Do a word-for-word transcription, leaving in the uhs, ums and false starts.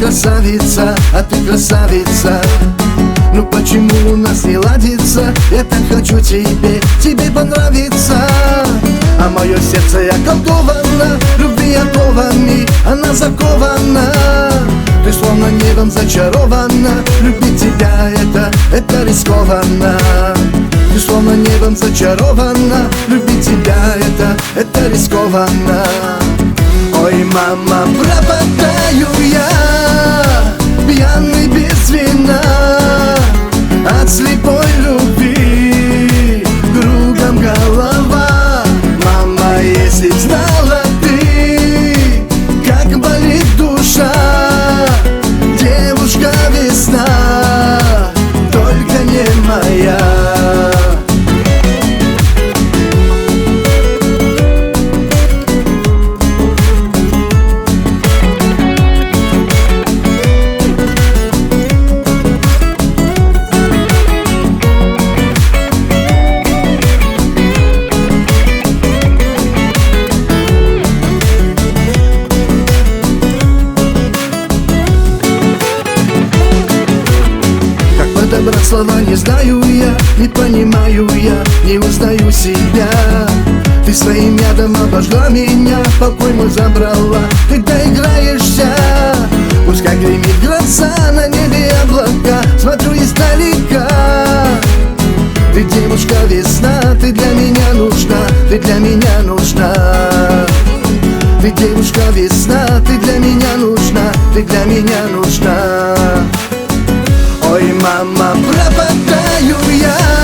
красавица, а ты красавица. Ну почему у нас не ладится? Я так хочу тебе, тебе понравиться. А мое сердце околдовано, любви оковами, она закована. Ты словно небом зачарована, любить тебя это, это рискованно. Ты словно небом зачарована, любить тебя это, это рискованно. Ой, мама, пропадаю я, пьяный без вина, от слепой любви кругом голова. Мама, если б знала ты, как болит душа, девушка весна, только не моя. Подобрать слова не знаю я, не понимаю я, не узнаю себя. Ты своим ядом обожгла меня, покой мой забрала, когда играешься. Пускай гремит гроза, на небе облака, смотрю издалека. Ты девушка весна, ты для меня нужна, ты для меня нужна. Ты девушка весна, ты для меня нужна, ты для меня нужна. Ой, мама, пропадаю я,